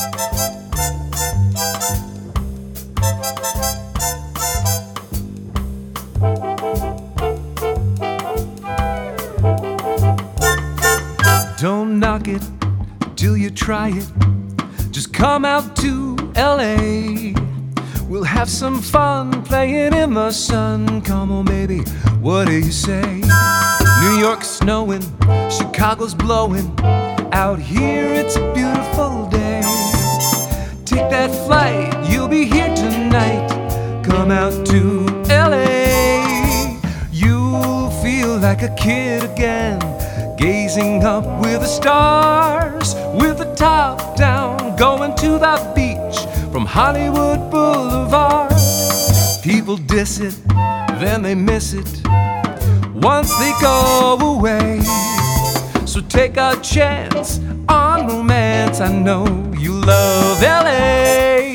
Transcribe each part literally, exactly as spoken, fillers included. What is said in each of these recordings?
Don't knock it till you try it. Just come out to L A. We'll have some fun playing in the sun. Come on, baby, what do you say? New York's snowing, Chicago's blowing. Out here it's a beautiful day. Take that flight, you'll be here tonight. Come out to L A. You'll feel like a kid again, gazing up with the stars, with the top down, going to the beach from Hollywood Boulevard. People diss it, then they miss it once they go away. So take a chance on romance. I know you love L A.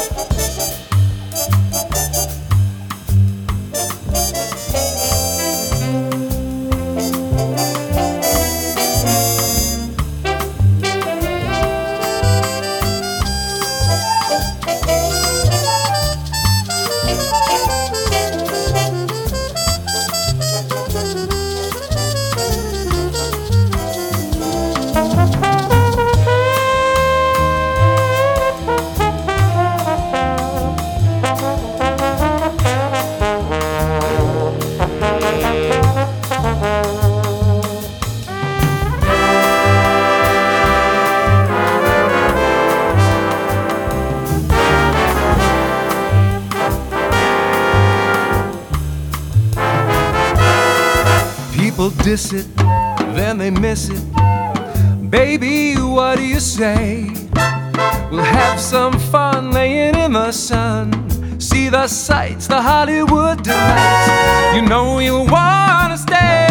People diss it, then they miss it. Baby, what do you say? We'll have some fun laying in the sun. See the sights, the Hollywood delights. You know you'll wanna stay.